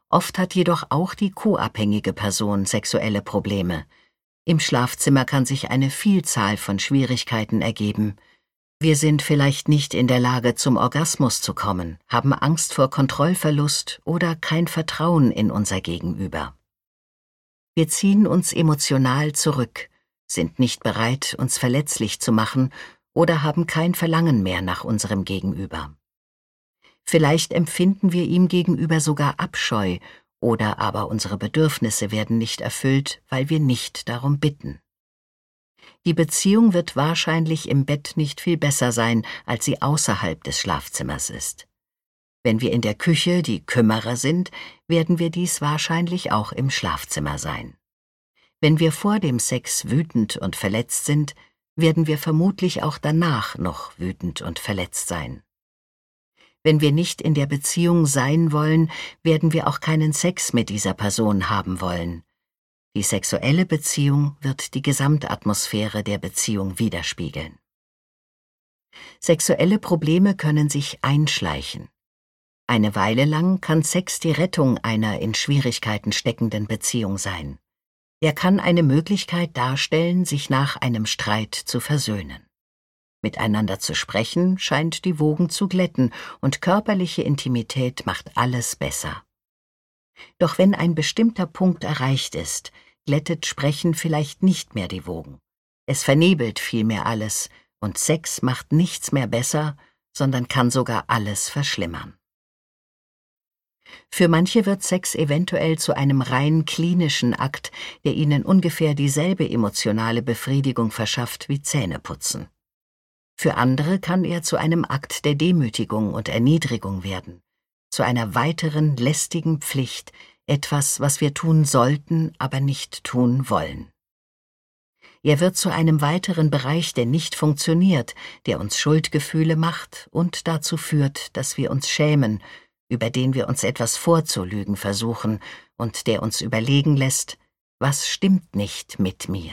Oft hat jedoch auch die co-abhängige Person sexuelle Probleme. Im Schlafzimmer kann sich eine Vielzahl von Schwierigkeiten ergeben. Wir sind vielleicht nicht in der Lage, zum Orgasmus zu kommen, haben Angst vor Kontrollverlust oder kein Vertrauen in unser Gegenüber. Wir ziehen uns emotional zurück, sind nicht bereit, uns verletzlich zu machen oder haben kein Verlangen mehr nach unserem Gegenüber. Vielleicht empfinden wir ihm gegenüber sogar Abscheu, oder aber unsere Bedürfnisse werden nicht erfüllt, weil wir nicht darum bitten. Die Beziehung wird wahrscheinlich im Bett nicht viel besser sein, als sie außerhalb des Schlafzimmers ist. Wenn wir in der Küche die Kümmerer sind, werden wir dies wahrscheinlich auch im Schlafzimmer sein. Wenn wir vor dem Sex wütend und verletzt sind, werden wir vermutlich auch danach noch wütend und verletzt sein. Wenn wir nicht in der Beziehung sein wollen, werden wir auch keinen Sex mit dieser Person haben wollen. Die sexuelle Beziehung wird die Gesamtatmosphäre der Beziehung widerspiegeln. Sexuelle Probleme können sich einschleichen. Eine Weile lang kann Sex die Rettung einer in Schwierigkeiten steckenden Beziehung sein. Er kann eine Möglichkeit darstellen, sich nach einem Streit zu versöhnen. Miteinander zu sprechen scheint die Wogen zu glätten und körperliche Intimität macht alles besser. Doch wenn ein bestimmter Punkt erreicht ist, glättet Sprechen vielleicht nicht mehr die Wogen. Es vernebelt vielmehr alles und Sex macht nichts mehr besser, sondern kann sogar alles verschlimmern. Für manche wird Sex eventuell zu einem rein klinischen Akt, der ihnen ungefähr dieselbe emotionale Befriedigung verschafft wie Zähneputzen. Für andere kann er zu einem Akt der Demütigung und Erniedrigung werden, zu einer weiteren lästigen Pflicht, etwas, was wir tun sollten, aber nicht tun wollen. Er wird zu einem weiteren Bereich, der nicht funktioniert, der uns Schuldgefühle macht und dazu führt, dass wir uns schämen, über den wir uns etwas vorzulügen versuchen und der uns überlegen lässt, was stimmt nicht mit mir.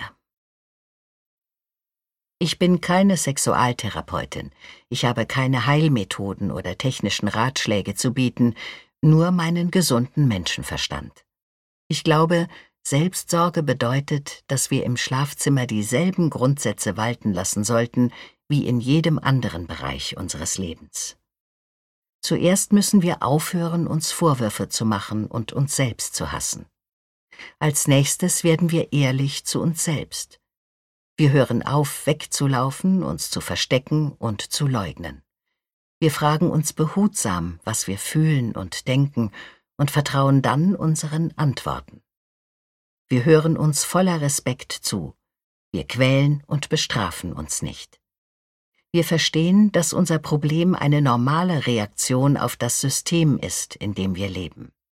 Ich bin keine Sexualtherapeutin, ich habe keine Heilmethoden oder technischen Ratschläge zu bieten, nur meinen gesunden Menschenverstand. Ich glaube, Selbstsorge bedeutet, dass wir im Schlafzimmer dieselben Grundsätze walten lassen sollten, wie in jedem anderen Bereich unseres Lebens. Zuerst müssen wir aufhören, uns Vorwürfe zu machen und uns selbst zu hassen. Als nächstes werden wir ehrlich zu uns selbst. Wir hören auf, wegzulaufen, uns zu verstecken und zu leugnen. Wir fragen uns behutsam, was wir fühlen und denken, und vertrauen dann unseren Antworten. Wir hören uns voller Respekt zu. Wir quälen und bestrafen uns nicht. Wir verstehen, dass unser Problem eine normale Reaktion auf das System ist, in dem wir leben.